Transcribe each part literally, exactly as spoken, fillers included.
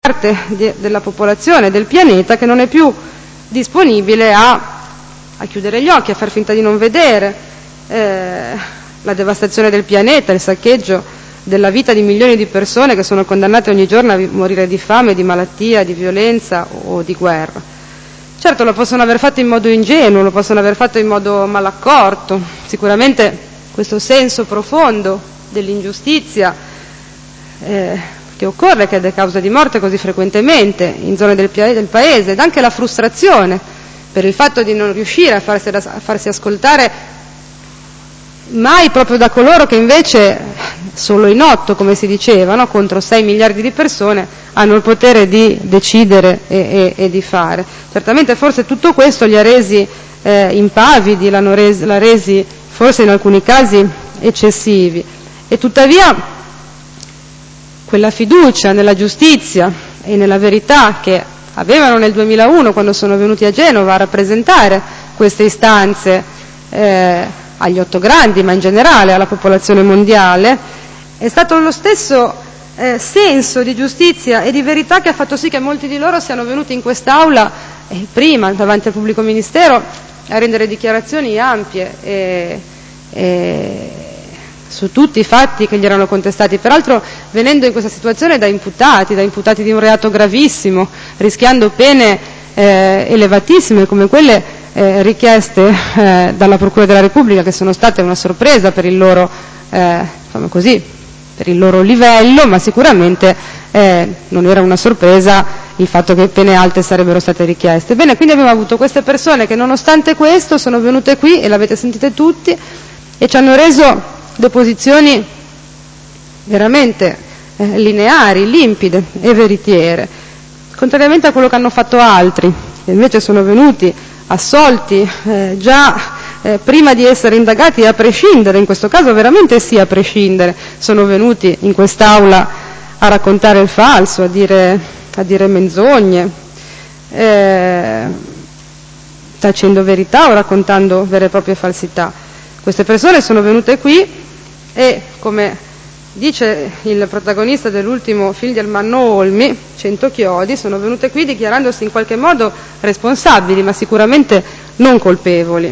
parte de, della popolazione del pianeta che non è più disponibile a, a chiudere gli occhi, a far finta di non vedere eh, la devastazione del pianeta, il saccheggio della vita di milioni di persone che sono condannate ogni giorno a morire di fame, di malattia, di violenza o di guerra. Certo, lo possono aver fatto in modo ingenuo, lo possono aver fatto in modo malaccorto, sicuramente questo senso profondo dell'ingiustizia eh, che occorre, che è causa di morte così frequentemente in zone del, del paese, ed anche la frustrazione per il fatto di non riuscire a farsi, a farsi ascoltare mai proprio da coloro che invece solo in otto, come si diceva, no? Contro sei miliardi di persone hanno il potere di decidere e, e, e di fare. Certamente forse tutto questo li ha resi eh, impavidi, l'hanno resi, l'ha resi forse in alcuni casi eccessivi, e tuttavia quella fiducia nella giustizia e nella verità che avevano nel duemilauno, quando sono venuti a Genova a rappresentare queste istanze eh, agli otto grandi, ma in generale alla popolazione mondiale, è stato lo stesso eh, senso di giustizia e di verità che ha fatto sì che molti di loro siano venuti in quest'aula eh, prima, davanti al pubblico ministero, a rendere dichiarazioni ampie e, e su tutti i fatti che gli erano contestati, peraltro venendo in questa situazione da imputati, da imputati di un reato gravissimo, rischiando pene eh, elevatissime come quelle eh, richieste eh, dalla Procura della Repubblica, che sono state una sorpresa per il loro, eh, diciamo così, per il loro livello, ma sicuramente eh, non era una sorpresa il fatto che pene alte sarebbero state richieste. Bene, quindi abbiamo avuto queste persone che nonostante questo sono venute qui, e l'avete sentite tutti, e ci hanno reso deposizioni veramente eh, lineari, limpide e veritiere, contrariamente a quello che hanno fatto altri, che invece sono venuti assolti eh, già eh, prima di essere indagati, a prescindere, in questo caso veramente sì, a prescindere, sono venuti in quest'aula a raccontare il falso, a dire, a dire menzogne, eh, tacendo verità o raccontando vere e proprie falsità. Queste persone sono venute qui e, come dice il protagonista dell'ultimo film di Ermanno Olmi, Cento chiodi, sono venute qui dichiarandosi in qualche modo responsabili, ma sicuramente non colpevoli.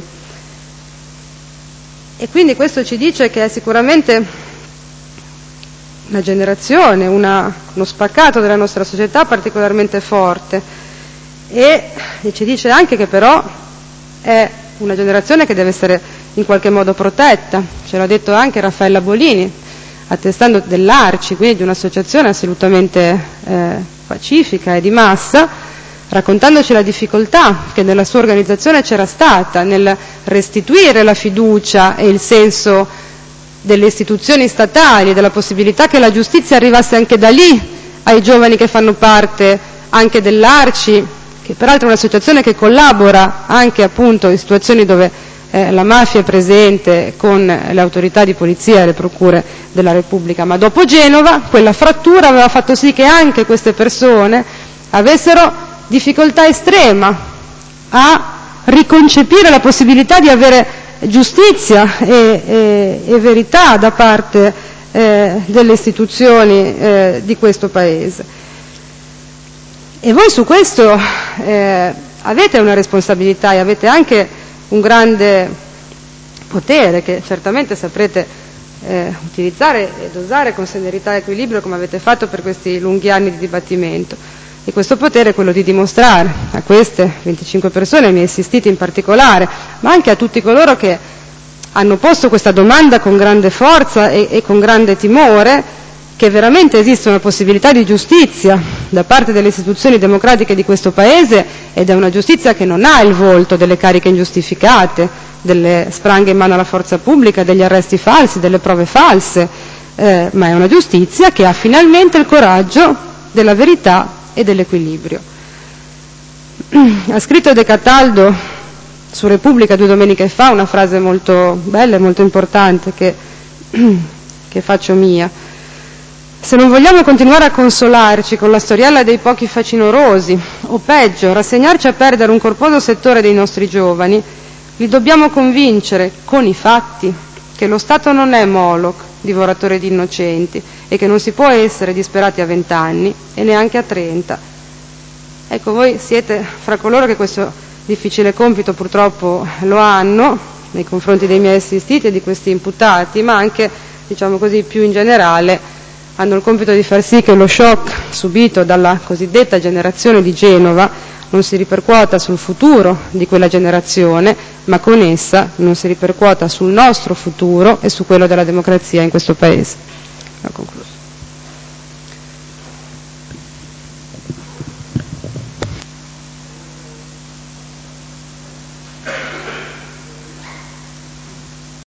E quindi questo ci dice che è sicuramente una generazione, una, uno spaccato della nostra società particolarmente forte, e, e ci dice anche che però è una generazione che deve essere in qualche modo protetta. Ce l'ha detto anche Raffaella Bolini, attestando dell'Arci, quindi di un'associazione assolutamente eh, pacifica e di massa, raccontandoci la difficoltà che nella sua organizzazione c'era stata nel restituire la fiducia e il senso delle istituzioni statali, della possibilità che la giustizia arrivasse anche da lì ai giovani che fanno parte anche dell'Arci, che peraltro è un'associazione che collabora anche appunto in situazioni dove eh, la mafia è presente con le autorità di polizia e le procure della Repubblica. Ma dopo Genova quella frattura aveva fatto sì che anche queste persone avessero difficoltà estrema a riconcepire la possibilità di avere giustizia e, e, e verità da parte eh, delle istituzioni eh, di questo Paese. E voi su questo eh, avete una responsabilità e avete anche un grande potere che certamente saprete eh, utilizzare ed usare con serenità e equilibrio, come avete fatto per questi lunghi anni di dibattimento. E questo potere è quello di dimostrare a queste venticinque persone, ai miei assistiti in particolare, ma anche a tutti coloro che hanno posto questa domanda con grande forza e, e con grande timore, che veramente esiste una possibilità di giustizia da parte delle istituzioni democratiche di questo Paese, ed è una giustizia che non ha il volto delle cariche ingiustificate, delle spranghe in mano alla forza pubblica, degli arresti falsi, delle prove false, eh, ma è una giustizia che ha finalmente il coraggio della verità e dell'equilibrio. Ha scritto De Cataldo su Repubblica due domeniche fa una frase molto bella e molto importante che, che faccio mia. Se non vogliamo continuare a consolarci con la storiella dei pochi facinorosi, o peggio, rassegnarci a perdere un corposo settore dei nostri giovani, li dobbiamo convincere con i fatti che lo Stato non è Moloch, divoratore di innocenti e che non si può essere disperati a vent'anni e neanche a trenta. Ecco, voi siete fra coloro che questo difficile compito purtroppo lo hanno nei confronti dei miei assistiti e di questi imputati, ma anche, diciamo così, più in generale, hanno il compito di far sì che lo shock subito dalla cosiddetta generazione di Genova non si ripercuota sul futuro di quella generazione, ma con essa non si ripercuota sul nostro futuro e su quello della democrazia in questo Paese. Ho concluso.